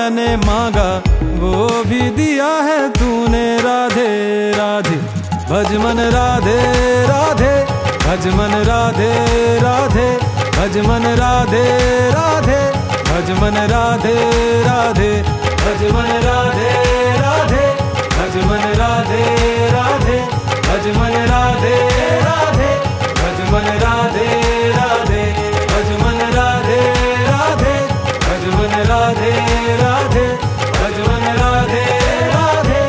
मैंने मांगा वो भी दिया है तूने। राधे राधे भज मन राधे राधे, भज मन राधे राधे, भज मन राधे राधे, भज मन राधे राधे।